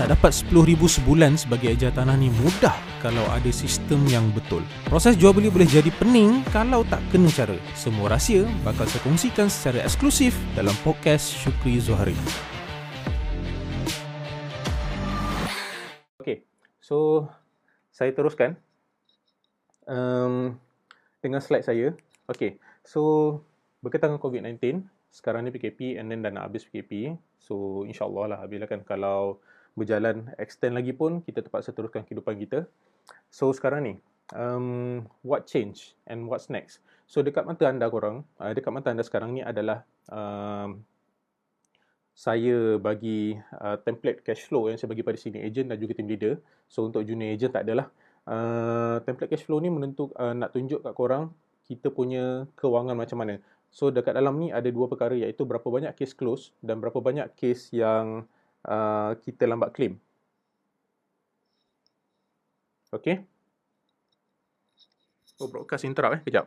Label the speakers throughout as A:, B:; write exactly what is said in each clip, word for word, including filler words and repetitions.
A: Nak dapat sepuluh ribu sebulan sebagai ejar tanah ni mudah kalau ada sistem yang betul. Proses jual beli boleh jadi pening kalau tak kena cara. Semua rahsia bakal saya kongsikan secara eksklusif dalam podcast Syukri Zuhari. Okay, so saya teruskan um, dengan slide saya. Okay, so berkaitan dengan COVID sembilan belas, sekarang ni P K P and then dah nak habis P K P. So insyaAllah lah habis lah kan. Kalau berjalan extend lagi pun, kita terpaksa teruskan kehidupan kita. So sekarang ni, um, what change and what's next? So dekat mata anda korang, uh, dekat mata anda sekarang ni adalah um, saya bagi uh, template cash flow yang saya bagi pada senior agent dan juga team leader. So untuk junior agent tak adalah. Uh, template cash flow ni menentuk, uh, nak tunjuk kat korang kita punya kewangan macam mana. So dekat dalam ni ada dua perkara, iaitu berapa banyak case close dan berapa banyak case yang uh, kita lambat claim. Okay. Oh, broadcast interrupt eh. Kejap.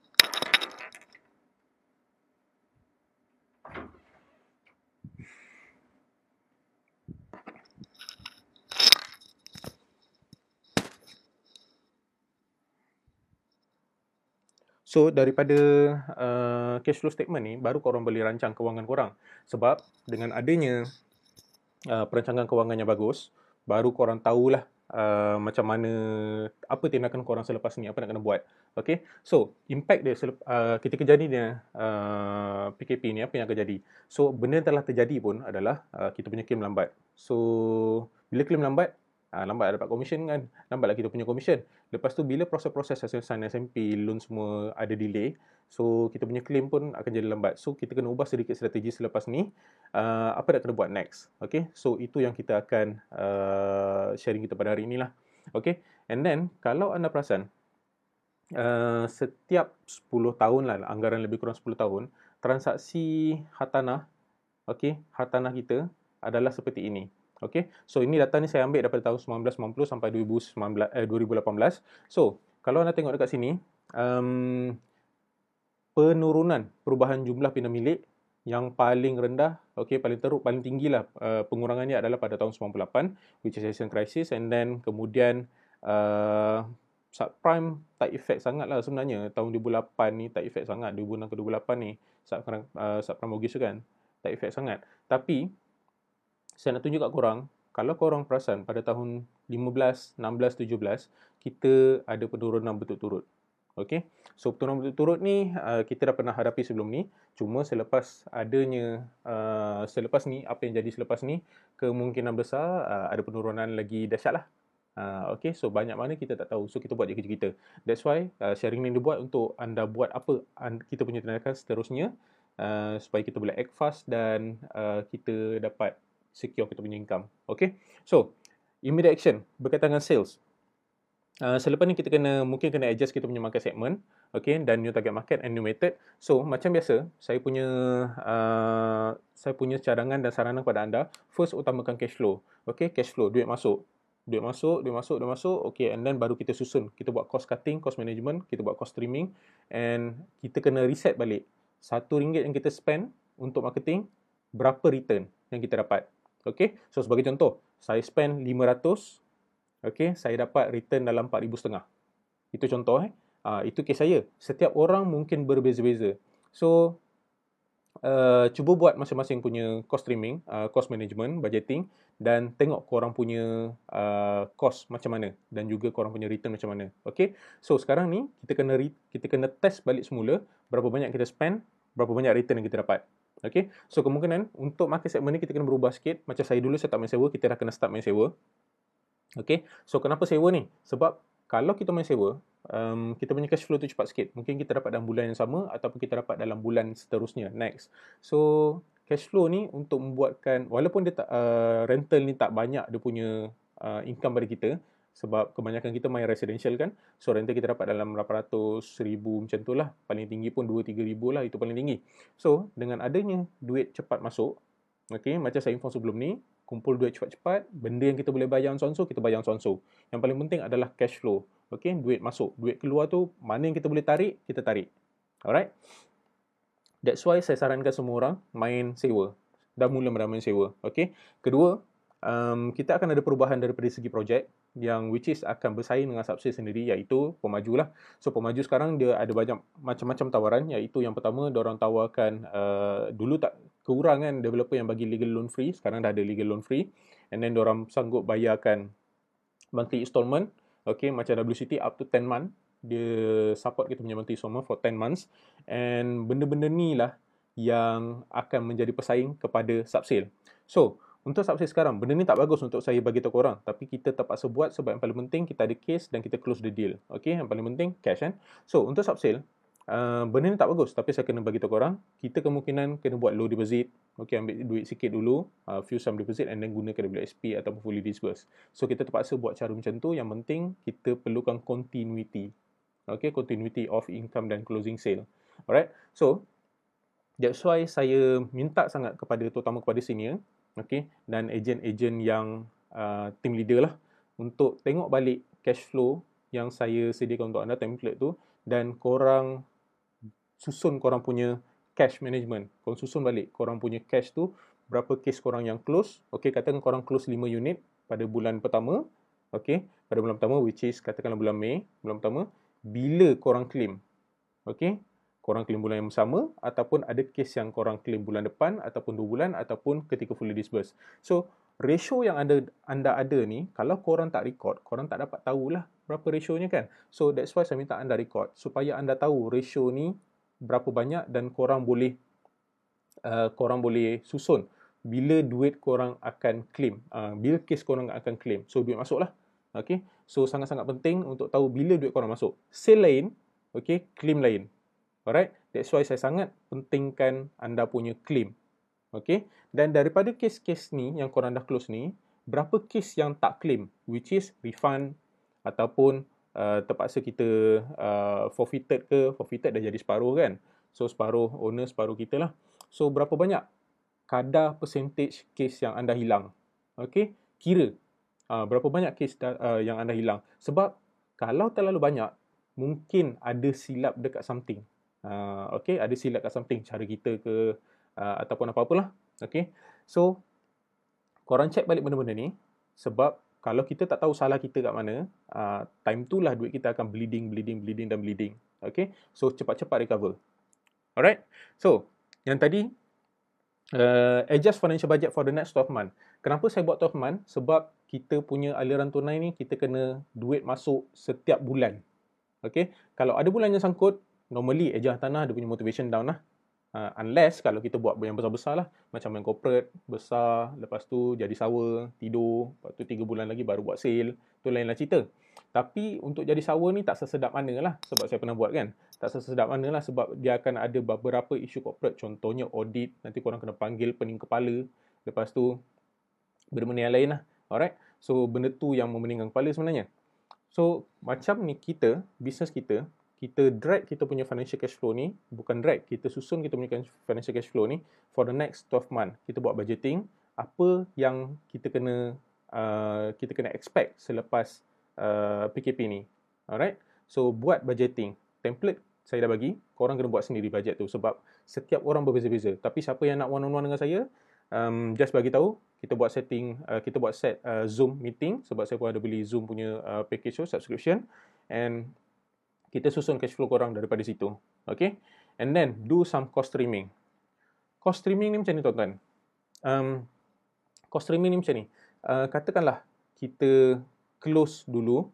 A: So, daripada uh, cash flow statement ni, baru korang boleh rancang kewangan korang. Sebab dengan adanya uh, perancangan kewangan yang bagus, baru korang tahulah uh, macam mana, apa tindakan korang selepas ni, apa nak kena buat. Okay, so impact dia selep, uh, ketika jadinya uh, P K P ni, apa yang akan jadi. So, benda yang telah terjadi pun adalah uh, kita punya claim lambat. So, bila claim lambat, Ha, lambat dapat komisen kan, lambatlah kita punya komisen. Lepas tu bila proses-proses assessment S M P, loan semua ada delay, so kita punya claim pun akan jadi lambat. So kita kena ubah sedikit strategi selepas ni, uh, apa nak kena buat next. Okay, so itu yang kita akan uh, sharing kita pada hari inilah. Okay, and then kalau anda perasan, uh, setiap sepuluh tahun lah, anggaran lebih kurang sepuluh tahun, transaksi hartanah, okay, hartanah kita adalah seperti ini. Okay, so ini data ni saya ambil daripada tahun sembilan belas sembilan puluh sampai dua ribu sembilan belas, eh, dua ribu lapan belas. So, kalau anda tengok dekat sini, um, penurunan perubahan jumlah pindah milik yang paling rendah, okay, paling teruk, paling tinggi lah uh, pengurangannya adalah pada tahun sembilan puluh lapan, which is Asian crisis, and then kemudian uh, subprime tak effect sangat lah sebenarnya. Tahun dua ribu lapan ni tak effect sangat, dua ribu enam ke dua ribu lapan ni subprime, uh, subprime mortgage kan, tak effect sangat. Tapi saya nak tunjuk kat korang, kalau korang perasan pada tahun lima belas, enam belas, tujuh belas, kita ada penurunan berturut-turut. Okay, so penurunan berturut-turut ni uh, kita dah pernah hadapi sebelum ni. Cuma selepas adanya, uh, selepas ni, apa yang jadi selepas ni, kemungkinan besar uh, ada penurunan lagi dahsyat lah. Uh, okay, so banyak mana kita tak tahu. So kita buat je kerja kita. That's why uh, sharing ni dibuat untuk anda buat apa kita punya tindakan seterusnya, uh, supaya kita boleh act fast dan uh, kita dapat secure kita punya income. Okay, so immediate action berkaitan dengan sales. Uh, selepas ni kita kena, mungkin kena adjust kita punya market segment, okay, dan new target market and new method. So macam biasa, saya punya uh, saya punya cadangan dan saranan kepada anda, first utamakan cash flow. Okay, cash flow, duit masuk. Duit masuk, duit masuk, duit masuk. Okay, and then baru kita susun. Kita buat cost cutting, cost management, kita buat cost trimming, and kita kena reset balik. Satu ringgit yang kita spend untuk marketing, berapa return yang kita dapat. Okay, so sebagai contoh, saya spend lima ratus, okay, saya dapat return dalam empat ribu setengah. Itu contoh eh. Uh, itu case saya. Setiap orang mungkin berbeza-beza. So, uh, cuba buat masing-masing punya cost trimming, uh, cost management, budgeting, dan tengok korang punya uh, cost macam mana dan juga korang punya return macam mana. Okay, so sekarang ni kita kena kita kena test balik semula berapa banyak kita spend, berapa banyak return yang kita dapat. Okay, so kemungkinan untuk market segment ni kita kena berubah sikit. Macam saya dulu saya tak main sewa, kita dah kena start main sewa. Okay, so kenapa sewa ni? Sebab kalau kita main sewa, um, kita punya cash flow tu cepat sikit. Mungkin kita dapat dalam bulan yang sama ataupun kita dapat dalam bulan seterusnya, next. So cash flow ni untuk membuatkan, walaupun dia tak, uh, rental ni tak banyak dia punya uh, income pada kita, sebab kebanyakan kita main residential kan, so rental kita dapat dalam lapan ratus ribu macam tu lah, paling tinggi pun dua tiga ribu lah, itu paling tinggi. So dengan adanya duit cepat masuk, okay, macam saya inform sebelum ni, kumpul duit cepat-cepat, benda yang kita boleh bayar on-sonso, kita bayar on-sonso. Yang paling penting adalah cash flow. Okay, duit masuk, duit keluar tu, mana yang kita boleh tarik, kita tarik. Alright, that's why saya sarankan semua orang main sewa. Dah mula main sewa. Okay, kedua, um, kita akan ada perubahan daripada segi projek yang which is akan bersaing dengan subsale sendiri, iaitu pemaju lah. So pemaju sekarang dia ada banyak macam-macam tawaran, iaitu yang pertama diorang tawarkan uh, dulu tak kurang kan developer yang bagi legal loan free, sekarang dah ada legal loan free, and then diorang sanggup bayarkan monthly installment, okay, macam W C T up to ten month, dia support kita punya monthly installment for ten months, and benda-benda ni lah yang akan menjadi pesaing kepada subsale. So untuk subsale sekarang, benda ni tak bagus untuk saya bagi tahu korang, tapi kita terpaksa buat sebab yang paling penting kita ada case dan kita close the deal. Okay, yang paling penting cash kan. So untuk subsale, uh, benda ni tak bagus, tapi saya kena bagi tahu korang, kita kemungkinan kena buat low deposit. Okay, ambil duit sikit dulu, uh, few some deposit, and then gunakan W S P ataupun fully disburse. So kita terpaksa buat cara macam tu. Yang penting kita perlukan continuity. Okay, continuity of income dan closing sale. Alright, so that's why saya minta sangat kepada, terutama kepada senior, okay, dan ejen-ejen yang uh, team leader lah, untuk tengok balik cash flow yang saya sediakan untuk anda, template tu, dan korang susun korang punya cash management. Korang susun balik korang punya cash tu, berapa case korang yang close. Okay, katakan korang close lima unit pada bulan pertama, okay, pada bulan pertama, which is katakanlah bulan Mei, bulan pertama, bila korang claim, okay, korang claim bulan yang sama, ataupun ada case yang korang claim bulan depan, ataupun dua bulan, ataupun ketika fully disburse. So, ratio yang anda, anda ada ni, kalau korang tak record, korang tak dapat tahulah berapa rationya kan. So, that's why saya minta anda record, supaya anda tahu ratio ni berapa banyak, dan korang boleh uh, korang boleh susun bila duit korang akan claim, uh, bila case korang akan claim. So, duit masuk lah. Okay? So, sangat-sangat penting untuk tahu bila duit korang masuk. Sale lain, okay, claim lain. Alright, that's why saya sangat pentingkan anda punya claim. Okay, dan daripada kes-kes ni yang korang dah close ni, berapa kes yang tak claim, which is refund ataupun uh, terpaksa kita uh, forfeited ke, forfeited dah jadi separuh kan. So separuh owner, separuh kita lah. So berapa banyak kadar percentage kes yang anda hilang. Okay, kira uh, berapa banyak kes uh, yang anda hilang. Sebab kalau terlalu banyak, mungkin ada silap dekat something. Uh, okay, ada silap kat something, cara kita ke uh, ataupun apa-apalah. Okay, so korang check balik benda-benda ni, sebab kalau kita tak tahu salah kita kat mana, uh, time tu lah duit kita akan bleeding, bleeding, bleeding dan bleeding. Okay, so cepat-cepat recover. Alright, so yang tadi uh, adjust financial budget for the next twelve month. Kenapa saya buat twelve month? Sebab kita punya aliran tunai ni, kita kena duit masuk setiap bulan. Okay, kalau ada bulan yang sangkut, normally ejen tanah dia punya motivation down lah. Uh, unless kalau kita buat yang besar-besar lah, macam main corporate, besar, lepas tu jadi sawa, tidur, lepas tu tiga bulan lagi baru buat sale, tu lainlah cerita. Tapi untuk jadi sawa ni tak sesedap mana lah, sebab saya pernah buat kan. Tak sesedap mana lah sebab dia akan ada beberapa isu corporate, contohnya audit, nanti korang kena panggil pening kepala, lepas tu benda-benda yang lain lah. Alright, so benda tu yang memeningkan kepala sebenarnya. So macam ni kita, bisnes kita, kita drag kita punya financial cash flow ni, bukan drag, kita susun kita punya financial cash flow ni for the next twelve month. Kita buat budgeting, apa yang kita kena uh, kita kena expect selepas uh, P K P ni. Alright, so buat budgeting. Template saya dah bagi, korang kena buat sendiri budget tu sebab setiap orang berbeza-beza. Tapi siapa yang nak one on one dengan saya, um, just bagi tahu, kita buat setting, uh, kita buat set uh, Zoom meeting, sebab saya pun ada beli Zoom punya uh, package tu, subscription, and kita susun cash flow korang daripada situ. Okay, and then do some cost trimming. Cost trimming ni macam ni tuan-tuan. Um, cost trimming ni macam ni. Uh, katakanlah kita close dulu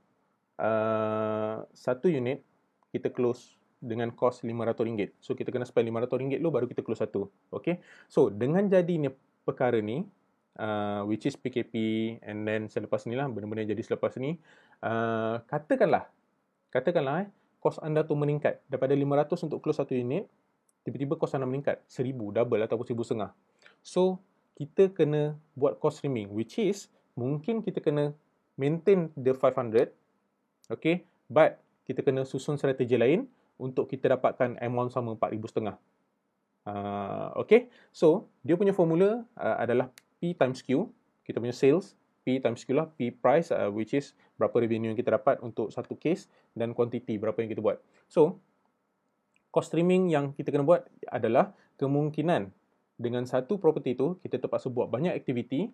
A: uh, satu unit, kita close dengan cost lima ratus ringgit. So kita kena spend lima ratus ringgit dulu baru kita close satu. Okay, so dengan jadinya perkara ni, uh, which is P K P, and then selepas ni lah, benda-benda yang jadi selepas ni, uh, katakanlah, katakanlah eh, kos anda tu meningkat daripada lima ratus untuk close satu unit, tiba-tiba kos anda meningkat seribu, double ataupun seribu setengah. So, kita kena buat cost trimming, which is, mungkin kita kena maintain the five hundred, okay, but kita kena susun strategi lain untuk kita dapatkan amount sama empat ribu setengah. Uh, okay, so, dia punya formula uh, adalah P times Q, kita punya sales, P times Q lah, P price, uh, which is berapa revenue yang kita dapat untuk satu case, dan quantity berapa yang kita buat. So, cost trimming yang kita kena buat adalah kemungkinan dengan satu property tu, kita terpaksa buat banyak aktiviti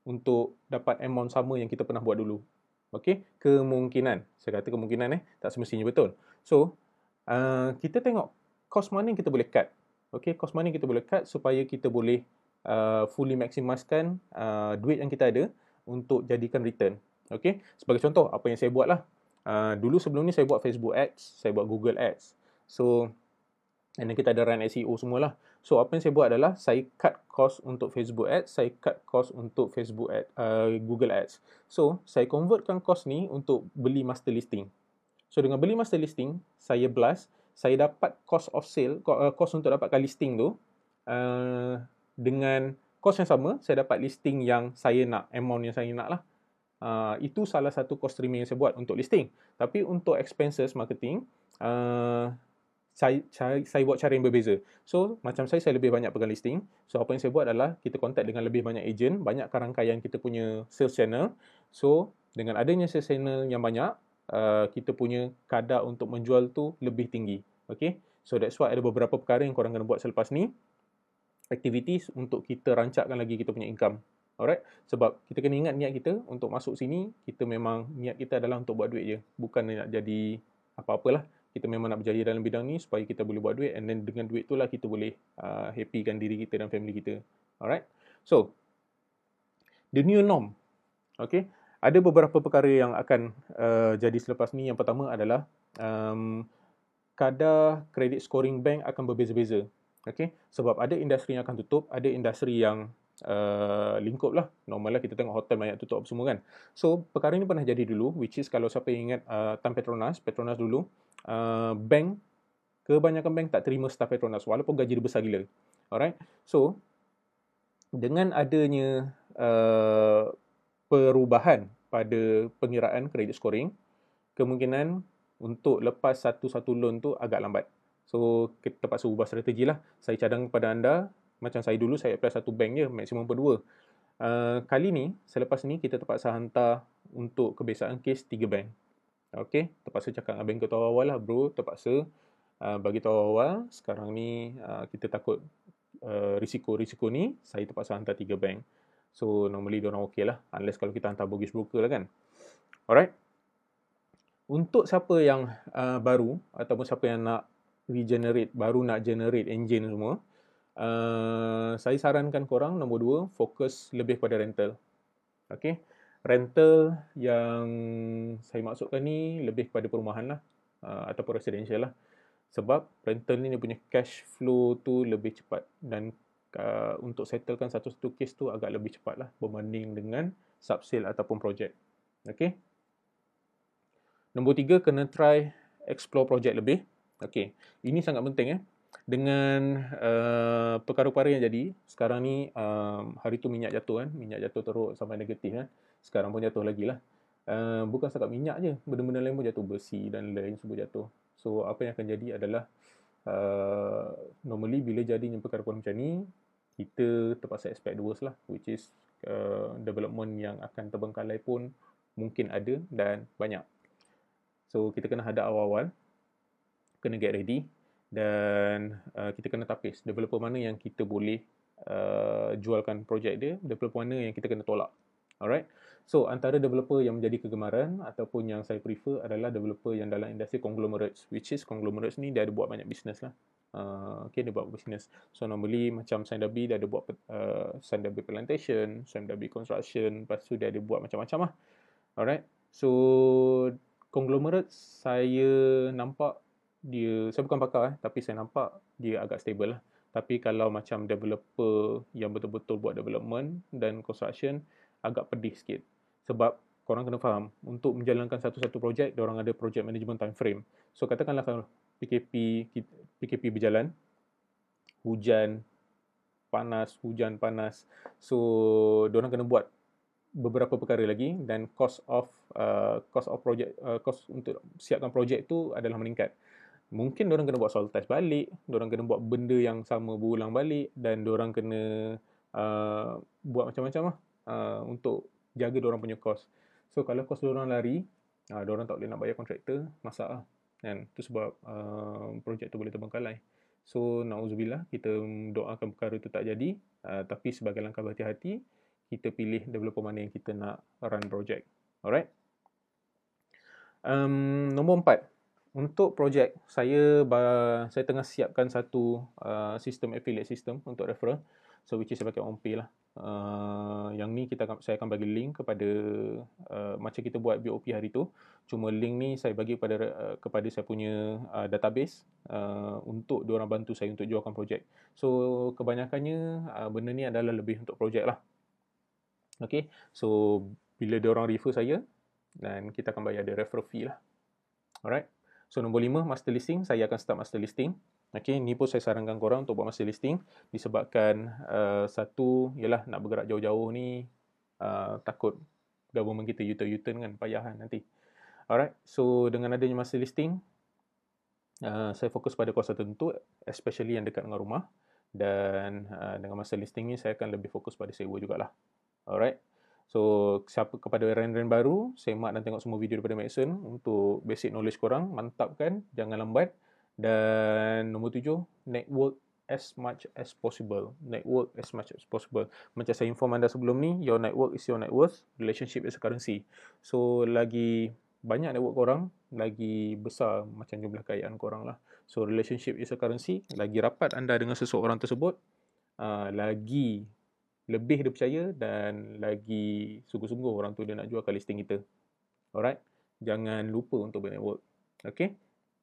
A: untuk dapat amount sama yang kita pernah buat dulu. Okey, kemungkinan. Saya kata kemungkinan eh, tak semestinya betul. So, uh, kita tengok cost mana yang kita boleh cut. Okey, cost mana yang kita boleh cut supaya kita boleh uh, fully maximiskan uh, duit yang kita ada untuk jadikan return. Okey, sebagai contoh apa yang saya buat lah. Uh, dulu sebelum ni saya buat Facebook Ads, saya buat Google Ads. So, and then kita ada run S E O semualah. So, apa yang saya buat adalah saya cut cost untuk Facebook Ads, saya cut cost untuk Facebook Ad, uh, Google Ads. So, saya convertkan cost ni untuk beli master listing. So, dengan beli master listing, saya blast, saya dapat cost of sale, cost untuk dapatkan listing tu, uh, dengan cost yang sama, saya dapat listing yang saya nak, amount yang saya nak lah. Uh, itu salah satu cost streaming yang saya buat untuk listing. Tapi untuk expenses marketing, uh, Saya, saya, saya buat cara yang berbeza. So, macam saya, saya lebih banyak pegang listing. So, apa yang saya buat adalah kita contact dengan lebih banyak agent, banyakkan rangkaian kita punya sales channel. So, dengan adanya sales channel yang banyak, uh, kita punya kadar untuk menjual tu lebih tinggi. Okay? So, that's why ada beberapa perkara yang korang kena buat selepas ni. Activities untuk kita rancakkan lagi kita punya income. Alright? Sebab kita kena ingat niat kita untuk masuk sini, kita memang niat kita adalah untuk buat duit je. Bukan nak jadi apa-apalah. Kita memang nak berjaya dalam bidang ni supaya kita boleh buat duit, and then dengan duit tu lah kita boleh uh, happykan diri kita dan family kita. Alright? So, the new norm. Okay? Ada beberapa perkara yang akan uh, jadi selepas ni. Yang pertama adalah um, kadar credit scoring bank akan berbeza-beza. Okay? Sebab ada industri yang akan tutup, ada industri yang uh, lingkup lah. Normal lah kita tengok hotel banyak tutup semua kan. So, perkara ni pernah jadi dulu, which is kalau siapa yang ingat uh, Tan Petronas, Petronas dulu, uh, bank, kebanyakan bank tak terima staff Petronas walaupun gaji dia besar gila. Alright? So, dengan adanya uh, perubahan pada pengiraan credit scoring, kemungkinan untuk lepas satu-satu loan tu agak lambat. So, kita terpaksa ubah strategi lah. Saya cadang kepada anda, macam saya dulu, saya apply satu bank je, maksimum berdua. Uh, kali ni, selepas ni, kita terpaksa hantar untuk kebiasaan kes tiga bank. Okay, terpaksa cakap dengan bank tu awal-awal lah, bro, terpaksa uh, bagi tahu awal, sekarang ni uh, kita takut uh, risiko-risiko ni, saya terpaksa hantar tiga bank. So, normally diorang okay lah, unless kalau kita hantar mortgage broker lah kan. Alright. Untuk siapa yang uh, baru ataupun siapa yang nak regenerate, baru nak generate engine semua, uh, saya sarankan korang nombor dua, fokus lebih pada rental. Okay. Rental yang saya maksudkan ni lebih kepada perumahan lah, uh, ataupun residential lah. Sebab rental ni dia punya cash flow tu lebih cepat, dan uh, untuk settlekan satu-satu case tu agak lebih cepat lah berbanding dengan subsale ataupun projek. Okay. Nombor tiga, kena try explore projek lebih. Okay. Ini sangat penting eh. Dengan uh, perkara-perkara yang jadi, sekarang ni um, hari tu minyak jatuh kan, minyak jatuh teruk sampai negatif kan. Sekarang pun jatuh lagi lah. Uh, bukan setakat minyak je, benda-benda lain pun jatuh, besi dan lain semua jatuh. So, apa yang akan jadi adalah uh, normally bila jadinya perkara-perkara macam ni, kita terpaksa expect the worst lah, which is uh, development yang akan terbengkalai pun mungkin ada dan banyak. So, kita kena hadap awal-awal, kena get ready, dan uh, kita kena tapis developer mana yang kita boleh uh, jualkan projek dia, developer mana yang kita kena tolak. Alright. So, antara developer yang menjadi kegemaran ataupun yang saya prefer adalah developer yang dalam industri conglomerates, which is conglomerates ni dia ada buat banyak bisnes lah. Uh, okay, dia buat bisnes. So, normally macam Sandabi dia ada buat uh, Sandabi Plantation, Sandabi Construction, lepas tu dia ada buat macam-macam lah. Alright. So, conglomerates saya nampak dia, saya bukan pakar eh, tapi saya nampak dia agak stable lah. Tapi kalau macam developer yang betul-betul buat development dan construction, agak pedih sikit. Sebab korang kena faham, untuk menjalankan satu-satu projek, diorang ada project management time frame. So, katakanlah kalau P K P, P K P berjalan, hujan, panas, hujan, panas. So, diorang kena buat beberapa perkara lagi, dan cost of uh, cost of project, uh, cost untuk siapkan projek tu adalah meningkat. Mungkin diorang kena buat soil test balik, diorang kena buat benda yang sama berulang balik, dan diorang kena uh, buat macam-macam lah uh, untuk jaga diorang punya cost. So, kalau cost diorang lari, uh, diorang tak boleh nak bayar kontraktor, masak lah. Kan? Itu sebab uh, projek tu boleh terbengkalai. So, na'udzubillah, kita doakan perkara tu tak jadi, uh, tapi sebagai langkah berhati-hati, kita pilih developer mana yang kita nak run project. Alright. Um, nombor empat. Untuk projek, saya saya tengah siapkan satu uh, sistem affiliate system untuk referral. So which is saya pakai OnPay lah. Uh, yang ni kita akan, saya akan bagi link kepada uh, macam kita buat B O P hari tu. Cuma link ni saya bagi kepada uh, kepada saya punya uh, database uh, untuk diorang bantu saya untuk jualkan projek. So kebanyakannya uh, benda ni adalah lebih untuk projek lah. Okay. So bila diorang refer saya, dan kita akan bayar dia referral fee lah. Alright. So nombor lima, master listing. Saya akan start master listing. Okay, ni pun saya sarankan korang untuk buat master listing. Disebabkan uh, satu, ialah nak bergerak jauh-jauh ni uh, takut government kita U-turn-U-turn kan, payahan nanti. Alright, so dengan adanya master listing, uh, saya fokus pada kawasan tertentu, especially yang dekat dengan rumah. Dan uh, dengan master listing ni, saya akan lebih fokus pada sewa jugalah. Alright. So, siapa kepada rent-rent baru, semak dan tengok semua video daripada Maxson untuk basic knowledge korang, mantapkan, jangan lambat. Dan nombor tujuh, network as much as possible. Network as much as possible. Macam saya inform anda sebelum ni, your network is your net worth, relationship is a currency. So, lagi banyak network korang, lagi besar macam jumlah kekayaan korang lah. So, relationship is a currency. Lagi rapat anda dengan seseorang tersebut, uh, lagi lebih dia percaya dan lagi sungguh-sungguh orang tu dia nak jualkan listing kita. Alright. Jangan lupa untuk bernetwork. Okay.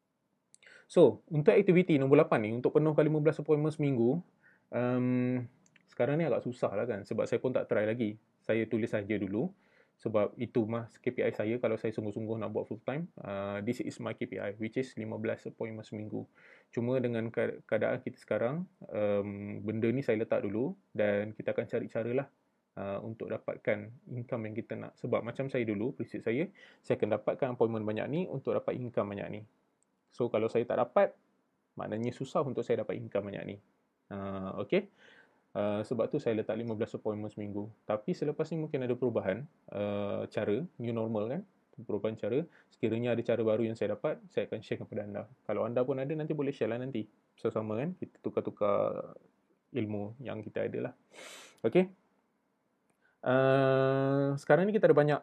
A: So, untuk aktiviti nombor lapan ni, untuk penuhkan lima belas appointment seminggu, um, sekarang ni agak susah lah kan. Sebab saya pun tak try lagi. Saya tulis saja dulu. Sebab itu mas K P I saya kalau saya sungguh-sungguh nak buat full time. Uh, this is my K P I, which is lima belas appointment seminggu. Cuma dengan keadaan kita sekarang, um, benda ni saya letak dulu dan kita akan cari cara lah uh, untuk dapatkan income yang kita nak. Sebab macam saya dulu, prinsip saya, saya akan dapatkan appointment banyak ni untuk dapat income banyak ni. So kalau saya tak dapat, maknanya susah untuk saya dapat income banyak ni. Uh, okay. Uh, sebab tu saya letak lima belas appointment seminggu. Tapi selepas ni mungkin ada perubahan uh, cara, new normal kan, perubahan cara. Sekiranya ada cara baru yang saya dapat, saya akan share kepada anda. Kalau anda pun ada, nanti boleh share lah nanti. Sama-sama kan, kita tukar-tukar ilmu yang kita ada lah. Okay. Uh, sekarang ni kita ada banyak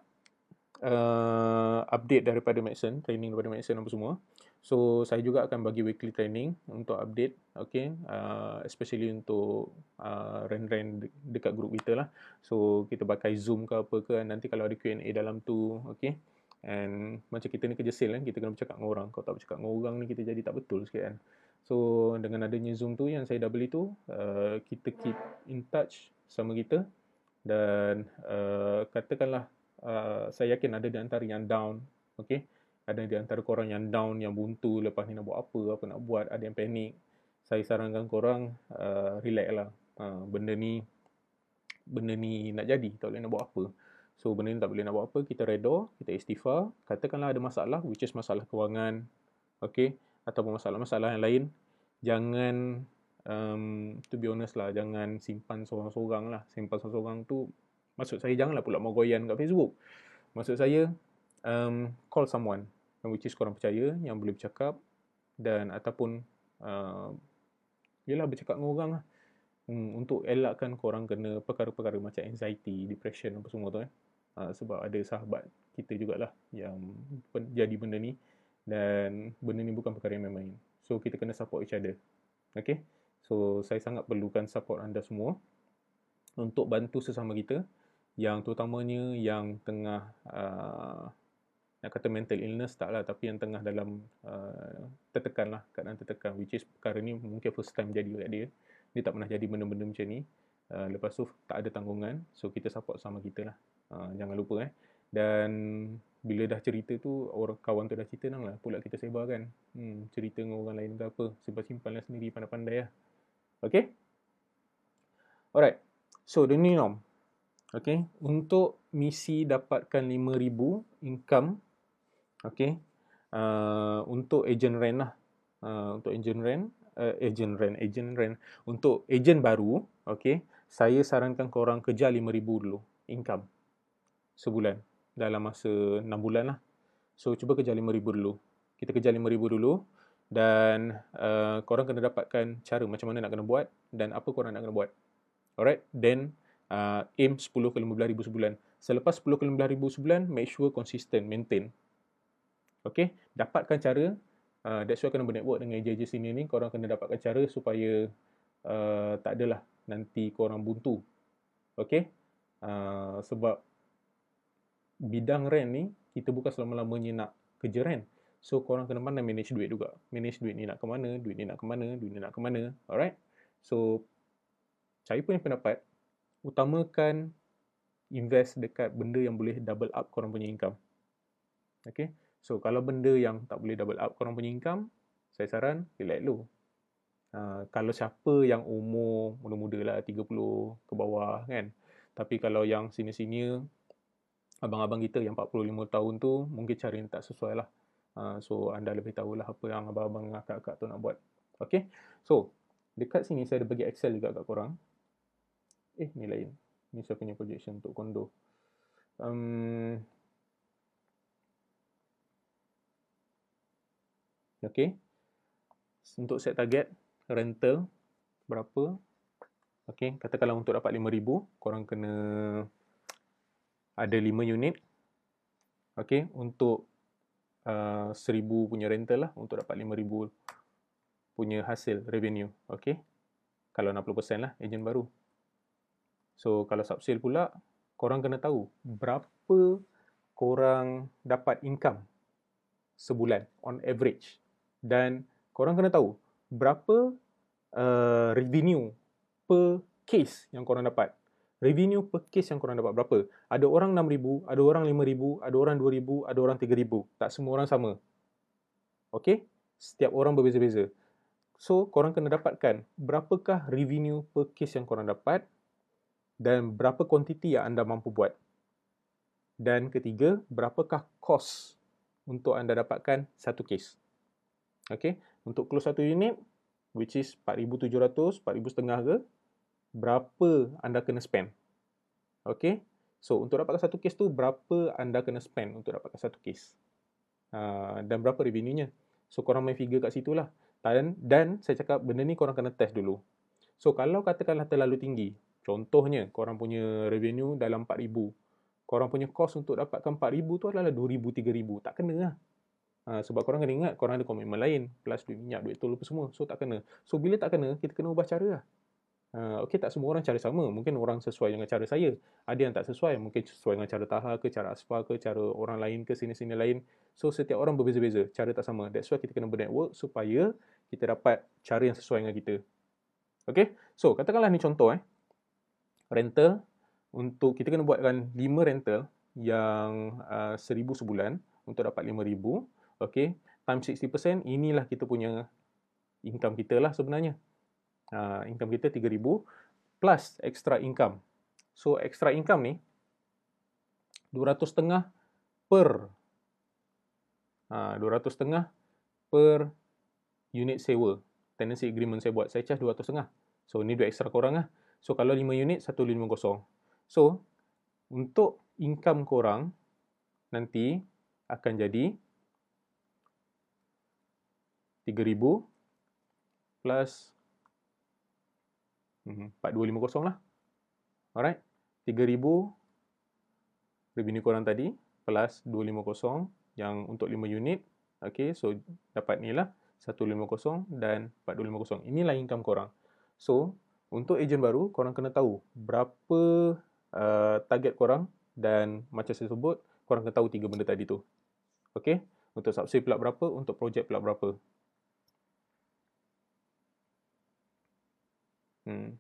A: uh, update daripada Maxson, training daripada Maxson apa semua. So, saya juga akan bagi weekly training untuk update, okay, uh, especially untuk uh, rent-rent dekat grup kita lah. So, kita pakai Zoom ke apa ke, nanti kalau ada Q and A dalam tu, okay. And macam kita ni kerja sale kan, kita kena bercakap dengan orang. Kalau tak bercakap dengan orang ni, kita jadi tak betul sikit kan. So, dengan adanya Zoom tu yang saya dah beli tu, uh, kita keep in touch sama kita. Dan uh, katakanlah, uh, saya yakin ada di antara yang down, okay. Ada di antara korang yang down, yang buntu, lepas ni nak buat apa, apa nak buat, ada yang panik. Saya sarankan korang, uh, relax lah. Uh, benda ni, benda ni nak jadi, tak boleh nak buat apa. So, benda ni tak boleh nak buat apa, kita reda, kita istighfar. Katakanlah ada masalah, which is masalah kewangan, okay, ataupun masalah-masalah yang lain. Jangan, um, to be honest lah, jangan simpan seorang-seorang lah. Simpan seorang-seorang tu, maksud saya janganlah pula mau goyan kat Facebook. Maksud saya, um, call someone. Which is korang percaya, yang boleh bercakap dan ataupun uh, yelah bercakap dengan orang lah, hmm, untuk elakkan korang kena perkara-perkara macam anxiety, depression apa semua tu eh. Uh, sebab ada sahabat kita jugalah yang jadi benda ni dan benda ni bukan perkara yang main-main. So kita kena support each other. Okay. So saya sangat perlukan support anda semua untuk bantu sesama kita, yang terutamanya yang tengah uh, nak kata mental illness tak lah, tapi yang tengah dalam uh, tertekan lah, keadaan tertekan, which is perkara ni mungkin first time jadi kat dia. Dia tak pernah jadi benda-benda macam ni. Uh, lepas tu tak ada tanggungan, so kita support sama kita lah. Uh, jangan lupa eh. Dan bila dah cerita tu, orang kawan tu dah cerita nang lah, pula kita sebarkan. Hmm, cerita dengan orang lain ke apa, simpan-simpan lah sendiri, pandai-pandai lah. Okay? Alright. So, the new norm. Okay? Untuk misi dapatkan lima ribu income, okay, uh, untuk agent rent lah, uh, untuk agent rent, uh, agent rent, agent rent, untuk agent baru, okay, saya sarankan korang kejar lima ribu dulu, income, sebulan, dalam masa enam bulan lah. So, cuba kejar lima ribu dulu. Kita kejar lima ribu dulu, dan uh, korang kena dapatkan cara macam mana nak kena buat, dan apa korang nak kena buat. Alright, then uh, aim sepuluh ke lima belas ribu sebulan. Selepas sepuluh ke lima belas ribu sebulan, make sure consistent, maintain. Okay, dapatkan cara, uh, that's why kena bernetwork dengan ejen-ejen sini ni, korang kena dapatkan cara supaya uh, tak adalah nanti korang buntu. Okay, uh, sebab bidang rent ni, kita bukan selama-lamanya nak kerja rent. So, korang kena pandai manage duit juga. Manage duit ni nak ke mana, duit ni nak ke mana, duit ni nak ke mana. Alright? So, saya punya pendapat, utamakan invest dekat benda yang boleh double up korang punya income. Okay? So, kalau benda yang tak boleh double up korang punya income, saya saran, relax dulu. Uh, kalau siapa yang umur muda-muda lah, tiga puluh ke bawah kan. Tapi kalau yang senior-senior, abang-abang kita yang empat puluh lima tahun tu, mungkin cara yang tak sesuai lah. Uh, so, anda lebih tahulah apa yang abang-abang akak-akak tu nak buat. Okay? So, dekat sini saya ada bagi Excel juga kat korang. Eh, ni lain. Ni saya punya projection untuk kondo. Um, okay. Untuk set target, rental berapa? Okay, katakanlah untuk dapat lima ribu, korang kena ada lima unit. Okay, untuk uh, seribu punya rental lah, untuk dapat lima ribu punya hasil, revenue. Okay, kalau enam puluh peratus lah, ejen baru. So, kalau sub-sale pula, korang kena tahu berapa korang dapat income sebulan, on average. Dan korang kena tahu berapa uh, revenue per case yang korang dapat. Revenue per case yang korang dapat berapa? Ada orang enam ribu, ada orang lima ribu, ada orang dua ribu, ada orang tiga ribu. Tak semua orang sama. Okay? Setiap orang berbeza-beza. So, korang kena dapatkan berapakah revenue per case yang korang dapat dan berapa kuantiti yang anda mampu buat. Dan ketiga, berapakah kos untuk anda dapatkan satu case. Okay? Untuk close satu unit, which is empat ribu tujuh ratus, empat ribu setengah ke, berapa anda kena spend. Okay? So, untuk dapatkan satu case tu, berapa anda kena spend untuk dapatkan satu case. Uh, dan berapa revenue-nya. So, korang main figure kat situ lah. Dan, dan saya cakap, benda ni korang kena test dulu. So, kalau katakanlah terlalu tinggi, contohnya, korang punya revenue dalam empat ribu. Korang punya cost untuk dapatkan empat ribu tu adalah dua ribu, tiga ribu. Tak kena lah. Uh, sebab korang kena ingat, korang ada komitmen lain. Plus duit minyak, duit tol apa semua. So, tak kena. So, bila tak kena, kita kena ubah cara lah. Uh, Okey, tak semua orang cara sama. Mungkin orang sesuai dengan cara saya. Ada yang tak sesuai. Mungkin sesuai dengan cara Taha ke, cara Asfar ke, cara orang lain ke, sini-sini lain. So, setiap orang berbeza-beza. Cara tak sama. That's why kita kena bernetwork supaya kita dapat cara yang sesuai dengan kita. Okey? So, katakanlah ni contoh eh. Rental. Untuk kita kena buatkan lima rental yang uh, seribu sebulan untuk dapat lima ribu. Okey? Times enam puluh peratus, inilah kita punya income kita lah sebenarnya. Uh, income kita tiga ribu plus extra income. So, extra income ni dua ratus setengah per uh, dua ratus setengah per unit sewa. Tenancy agreement saya buat. Saya charge dua ratus setengah. So, ni duit extra korang lah. So, kalau lima unit, seratus lima puluh. So, untuk income korang nanti akan jadi tiga ribu plus empat ribu dua ratus lima puluh lah. Alright. tiga ribu revenue korang tadi plus dua ratus lima puluh yang untuk lima unit. Okay, so dapat ni lah seratus lima puluh dan empat ribu dua ratus lima puluh. Inilah income korang. So, untuk ejen baru, korang kena tahu berapa uh, target korang dan macam saya sebut, korang kena tahu tiga benda tadi tu. Okay, untuk subsidi pula berapa, untuk projek pula berapa. Hmm.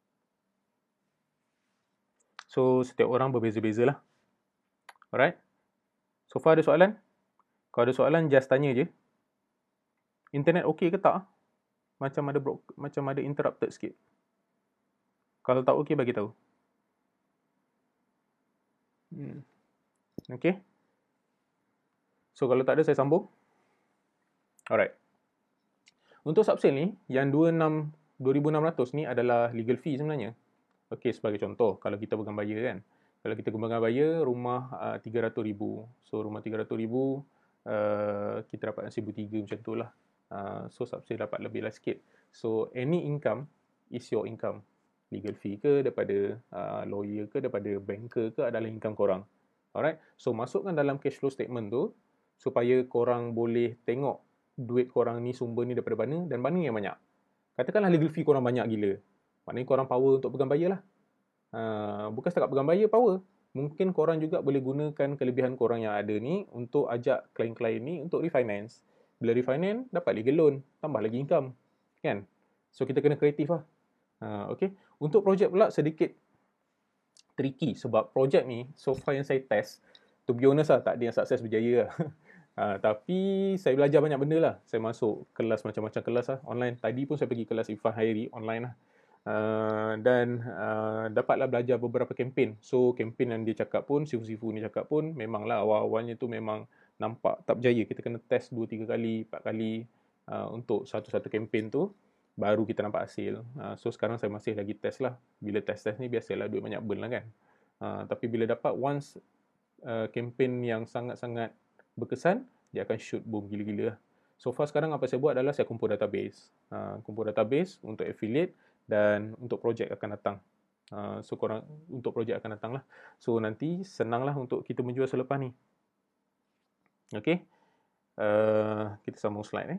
A: So, setiap orang berbeza-beza lah. Alright. So far ada soalan? Kalau ada soalan, just tanya je. Internet okey ke tak? Macam ada macam ada interrupted sikit. Kalau tak okey, bagi tahu. Hmm. Okay. So, kalau tak ada, saya sambung. Alright. Untuk subsale ni, yang dua ribu enam ratus ni adalah legal fee sebenarnya. Okay, sebagai contoh, kalau kita pegang buyer kan. Kalau kita pegang buyer, rumah uh, tiga ratus ribu. So, rumah tiga ratus ribu, uh, kita dapat seribu tiga ratus macam tu lah. Uh, so, subsale dapat lebih lah sikit. So, any income is your income. Legal fee ke, daripada uh, lawyer ke, daripada banker ke adalah income korang. Alright, so masukkan dalam cash flow statement tu supaya korang boleh tengok duit korang ni, sumber ni daripada mana dan mana yang banyak. Katakanlah legal fee korang banyak gila, maknanya korang power untuk pegang bayar lah. Uh, bukan setakat pegang bayar, power. Mungkin korang juga boleh gunakan kelebihan korang yang ada ni untuk ajak klien-klien ni untuk refinance. Bila refinance, dapat legal loan, tambah lagi income. Kan? So, kita kena kreatif lah. Uh, okay. Untuk projek pula sedikit tricky sebab projek ni so far yang saya test, to be honest lah, tak ada yang sukses berjaya lah. uh, tapi saya belajar banyak benda lah. Saya masuk kelas macam-macam kelas lah online. Tadi pun saya pergi kelas Irfan Hairi online lah. Uh, dan uh, dapatlah belajar beberapa kempen. So kempen yang dia cakap pun, sifu-sifu ni cakap pun, memanglah awal-awalnya tu memang nampak tak berjaya. Kita kena test dua tiga kali, empat kali uh, untuk satu-satu kempen tu, baru kita nampak hasil. Uh, so sekarang saya masih lagi test lah. Bila test-test ni biasalah duit banyak burn lah kan. Uh, tapi bila dapat once uh, kempen yang sangat-sangat berkesan, dia akan shoot boom gila-gila lah. So far sekarang apa saya buat adalah saya kumpul database. Uh, kumpul database untuk affiliate dan untuk projek akan datang. Uh, so korang untuk projek akan datang lah. So nanti senang lah untuk kita menjual selepas ni. Okay. Uh, kita sambung slide eh.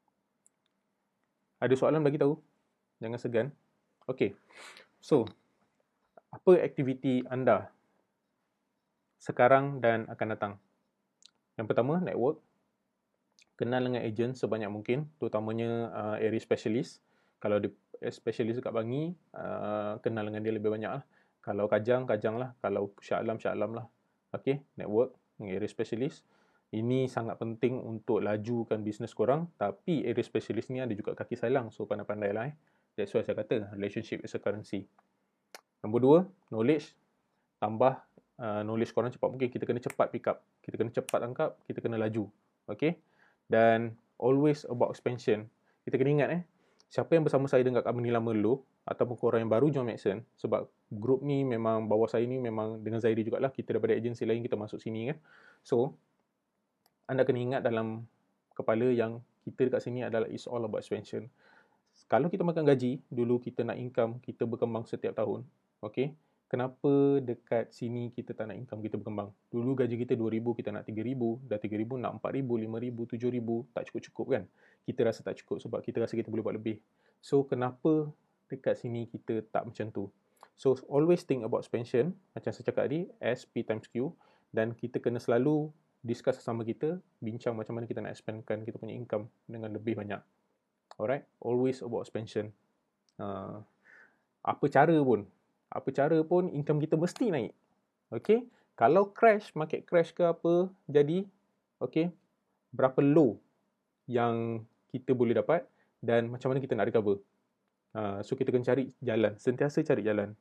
A: Ada soalan bagi tahu. Jangan segan. Okay. So, apa aktiviti anda sekarang dan akan datang? Yang pertama, network. Kenal dengan ejen sebanyak mungkin, terutamanya uh, area specialist. Kalau dia specialist kat Bangi, uh, kenal dengan dia lebih banyak lah. Kalau Kajang, Kajang lah. Kalau Shah Alam, Shah Alam lah. Okay, network dengan area specialist. Ini sangat penting untuk lajukan bisnes korang. Tapi area specialist ni ada juga kaki salang. So, pandai-pandai lah eh. That's why saya kata, relationship is a currency. Nombor dua, knowledge. Tambah uh, knowledge korang cepat mungkin. Kita kena cepat pick up. Kita kena cepat tangkap. Kita kena laju. Okay. Dan always about expansion. Kita kena ingat eh, siapa yang bersama saya dengan company lama dulu, ataupun korang yang baru join Maxon, sebab group ni memang, bawah saya ni memang dengan Zairi jugalah, kita daripada agensi lain kita masuk sini kan. So, anda kena ingat dalam kepala yang kita dekat sini adalah it's all about expansion. Kalau kita makan gaji, dulu kita nak income, kita berkembang setiap tahun. Okay? Kenapa dekat sini kita tak nak income kita berkembang? Dulu gaji kita dua ribu, kita nak tiga ribu. Dah tiga ribu, nak empat ribu, lima ribu, tujuh ribu. Tak cukup-cukup kan? Kita rasa tak cukup sebab kita rasa kita boleh buat lebih. So, kenapa dekat sini kita tak macam tu? So, always think about expansion. Macam saya cakap tadi, S, P times Q. Dan kita kena selalu discuss sama kita, bincang macam mana kita nak expandkan kita punya income dengan lebih banyak. Alright? Always about expansion. Uh, apa cara pun, apa cara pun income kita mesti naik. Okay? Kalau crash, market crash ke apa jadi, okay, berapa low yang kita boleh dapat dan macam mana kita nak recover. Uh, so, kita kena cari jalan. Sentiasa cari jalan.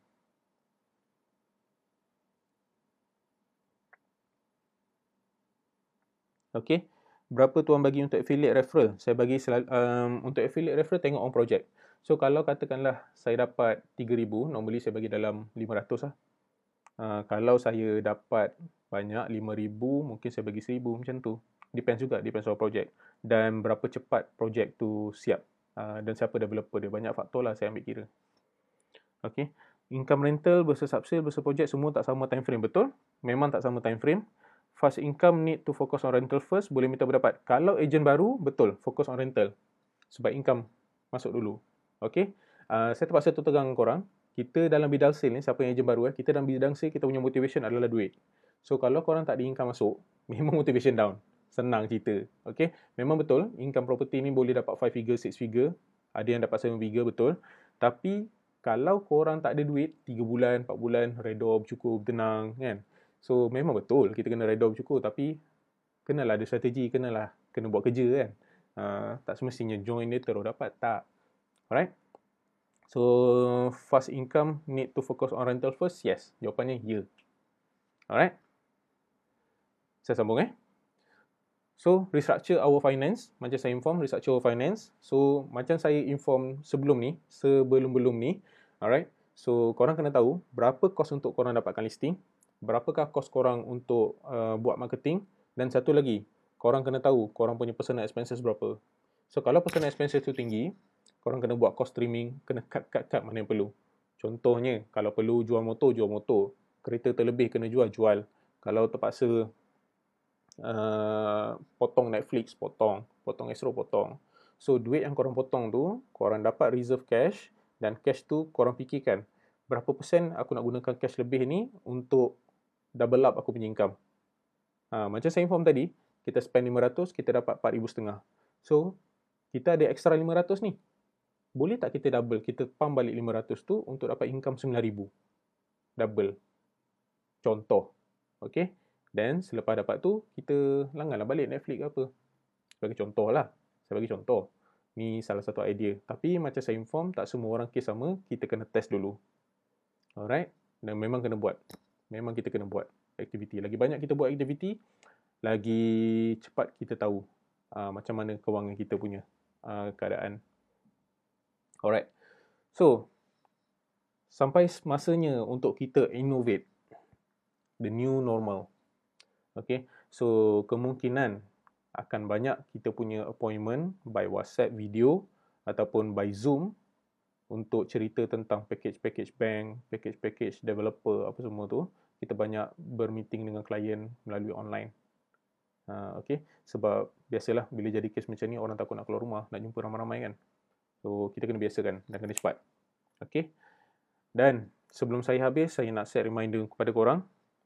A: Okay. Berapa tuan bagi untuk affiliate referral? Saya bagi selalu, um, untuk affiliate referral tengok on project. So, kalau katakanlah saya dapat tiga ribu, normally saya bagi dalam lima ratus lah. Uh, kalau saya dapat banyak, lima ribu, mungkin saya bagi seribu macam tu. Depends juga, depends on project. Dan berapa cepat project tu siap. Uh, dan siapa developer dia. Banyak faktor lah saya ambil kira. Okay. Income rental versus upsell versus project semua tak sama time frame. Betul? Memang tak sama time frame. Fast income need to focus on rental first. Boleh minta pendapat. Kalau ejen baru, betul. Fokus on rental. Sebab income masuk dulu. Okay. Uh, saya terpaksa tu tegang korang. Kita dalam bidang sale ni, siapa yang ejen baru, eh, kita dalam bidang sale, kita punya motivation adalah duit. So, kalau korang tak ada income masuk, memang motivation down. Senang cerita. Okay. Memang betul, income property ni boleh dapat five figure, six figure. Ada yang dapat seven figure, betul. Tapi, kalau korang tak ada duit, tiga bulan, empat bulan, redor cukup, tenang, kan. So, memang betul kita kena redor cukup, tapi kenalah ada strategi, kenalah kena buat kerja kan. Uh, tak semestinya join dia terus dapat, tak. Alright. So, fast income need to focus on rental first? Yes. Jawapannya, ya. Yeah. Alright. Saya sambung eh. So, restructure our finance. Macam saya inform, restructure our finance. So, macam saya inform sebelum ni, sebelum-belum ni. Alright. So, korang kena tahu berapa kos untuk korang dapatkan listing. Berapakah kos korang untuk uh, buat marketing. Dan satu lagi, korang kena tahu korang punya personal expenses berapa. So, kalau personal expenses tu tinggi, korang kena buat cost trimming, kena cut-cut-cut mana yang perlu. Contohnya, kalau perlu jual motor, jual motor. Kereta terlebih kena jual, jual. Kalau terpaksa uh, potong Netflix, potong. Potong Astro, potong. So, duit yang korang potong tu, korang dapat reserve cash, dan cash tu korang fikirkan, berapa persen aku nak gunakan cash lebih ni untuk double up aku punya income. Ha, macam saya inform tadi, kita spend lima ratus, kita dapat empat ribu setengah. So, kita ada extra lima ratus ni. Boleh tak kita double, kita pump balik lima ratus tu untuk dapat income sembilan ribu? Double. Contoh. Okay. Dan selepas dapat tu, kita langganlah balik Netflix ke apa. Sebagai contoh lah. Saya bagi contoh. Ni salah satu idea. Tapi macam saya inform, tak semua orang kes sama, kita kena test dulu. Alright. Dan memang kena buat. Memang kita kena buat aktiviti. Lagi banyak kita buat aktiviti, lagi cepat kita tahu uh, macam mana kewangan kita punya uh, keadaan. Alright. So, sampai masanya untuk kita innovate the new normal. Okay. So, kemungkinan akan banyak kita punya appointment by WhatsApp video ataupun by Zoom untuk cerita tentang package-package bank, package-package developer, apa semua tu. Kita banyak bermeeting dengan klien melalui online. Uh, okay. Sebab biasalah bila jadi kes macam ni, orang takut nak keluar rumah, nak jumpa ramai-ramai kan. So, kita kena biasakan dan kena cepat. Okay. Dan sebelum saya habis, saya nak set reminder kepada korang.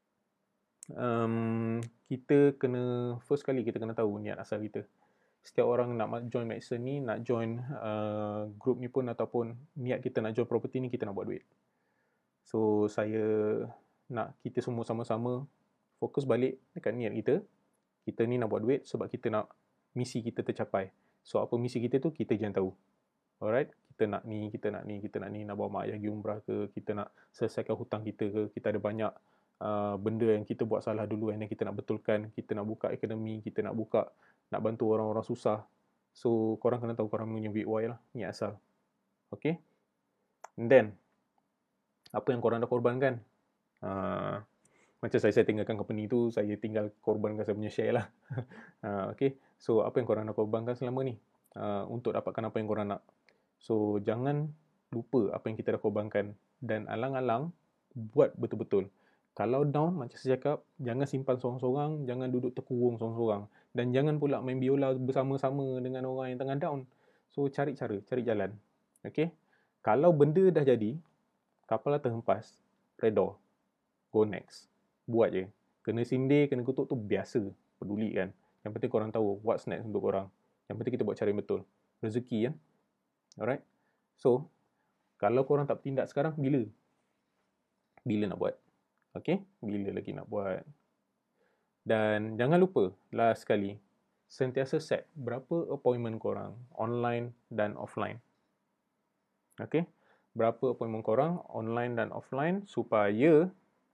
A: Um, kita kena, first kali kita kena tahu niat asal kita. Setiap orang nak join Maxon ni, nak join uh, group ni pun ataupun niat kita nak join property ni, kita nak buat duit. So, saya nak kita semua sama-sama fokus balik dekat niat kita. Kita ni nak buat duit sebab kita nak misi kita tercapai. So, apa misi kita tu, kita jangan tahu. Alright, kita nak ni, kita nak ni, kita nak ni, nak bawa mak ayah pergi umrah ke, kita nak selesaikan hutang kita ke, kita ada banyak uh, benda yang kita buat salah dulu yang kita nak betulkan, kita nak buka akademi, kita nak buka, nak bantu orang-orang susah. So, korang kena tahu korang punya big why lah, ni asal. Okay? And then, apa yang korang dah korbankan? Uh, macam saya, saya tinggalkan company tu, saya tinggal korbankan saya punya share lah. uh, okay? So, apa yang korang dah korbankan selama ni? Uh, untuk dapatkan apa yang korang nak. So, jangan lupa apa yang kita dah korbankan. Dan alang-alang, buat betul-betul. Kalau down, macam saya cakap, jangan simpan sorang-sorang, jangan duduk terkurung sorang-sorang. Dan jangan pula main biola bersama-sama dengan orang yang tengah down. So, cari cara, cari jalan. Okay? Kalau benda dah jadi, kapal dah terhempas, redha. Go next. Buat je. Kena sindir, kena kutuk tu biasa. Peduli kan. Yang penting korang tahu what's next untuk korang. Yang penting kita buat cara yang betul. Rezeki kan. Alright. So, kalau korang tak bertindak sekarang, bila? Bila nak buat? Okay? Bila lagi nak buat? Dan jangan lupa, last sekali, sentiasa set berapa appointment korang, online dan offline. Okay? Berapa appointment korang, online dan offline, supaya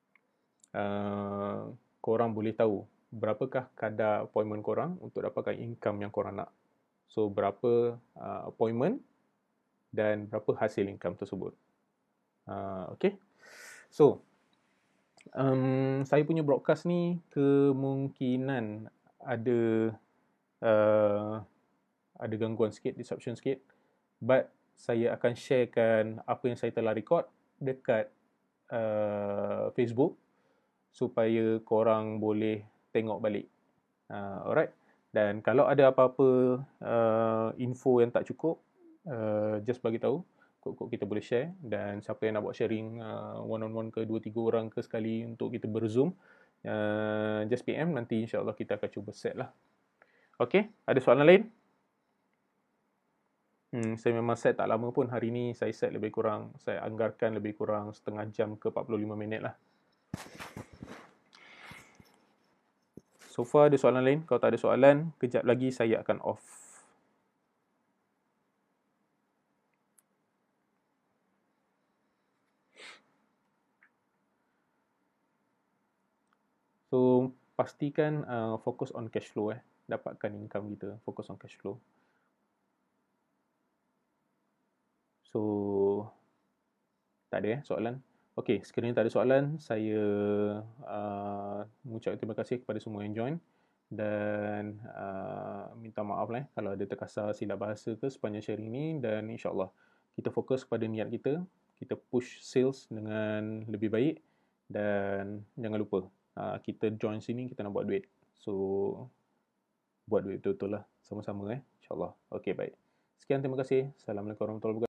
A: uh, korang boleh tahu berapakah kadar appointment korang untuk dapatkan income yang korang nak. So, berapa uh, appointment dan berapa hasil income tersebut. Uh, okay. So, um, saya punya broadcast ni kemungkinan ada uh, ada gangguan sikit, disruption sikit. But, saya akan sharekan apa yang saya telah record dekat uh, Facebook supaya korang boleh tengok balik. Uh, alright. Dan kalau ada apa-apa uh, info yang tak cukup, uh, just bagi tahu, kod-kod kita boleh share. Dan siapa yang nak buat sharing uh, one on one ke dua tiga orang ke sekali untuk kita berzoom, uh, just P M, nanti insya-Allah kita akan cuba set lah. Okay, ada soalan lain? Hmm, saya memang set tak lama pun. Hari ni saya set lebih kurang, saya anggarkan lebih kurang setengah jam ke empat puluh lima minit lah. So far ada soalan lain? Kalau tak ada soalan, kejap lagi saya akan off. So, pastikan uh, fokus on cash flow eh. Dapatkan income kita, fokus on cash flow. So, tak ada eh soalan? Okey, sekiranya tak ada soalan, saya uh, mengucapkan terima kasih kepada semua yang join. Dan uh, minta maaf lah eh, kalau ada terkasar silap bahasa ke sepanjang sharing ni. Dan insyaAllah kita fokus kepada niat kita. kita push sales dengan lebih baik, dan jangan lupa uh, kita join sini, kita nak buat duit. So buat duit betul-betul lah sama-sama eh, insyaAllah. Okay, baik. Sekian, terima kasih. Assalamualaikum warahmatullahi wabarakatuh.